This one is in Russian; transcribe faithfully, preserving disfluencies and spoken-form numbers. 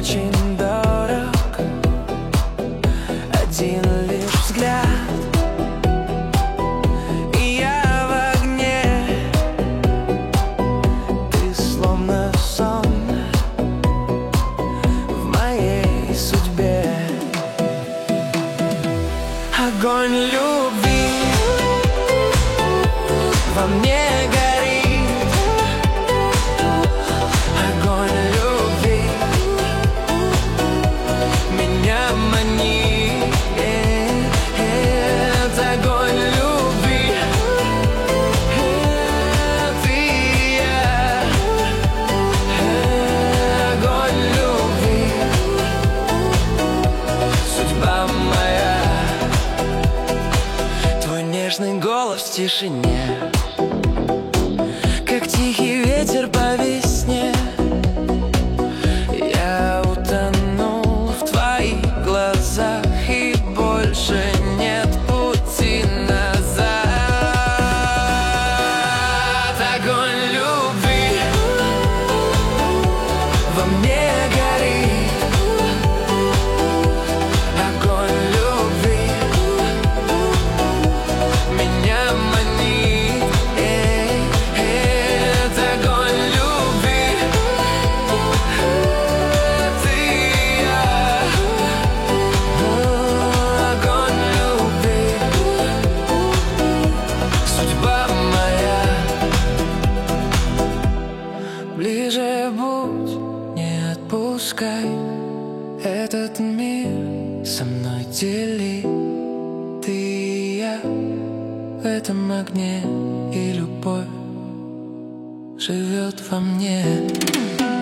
очень дорог один лишь взгляд, и я в огне. Ты словно сон в моей судьбе. Огонь любви во мне горит, огонь любви меня манит, огонь любви, ты и я, огонь любви, судьба моя. Твой нежный голос в тишине, как тихий ветер по весне. Я утонул в твоих глазах, и больше нет пути назад. Огонь любви во мне горит, огонь любви меня манит. Ближе будь, не отпускай, этот мир со мной дели. Ты и я в этом огне, и любовь живет во мне.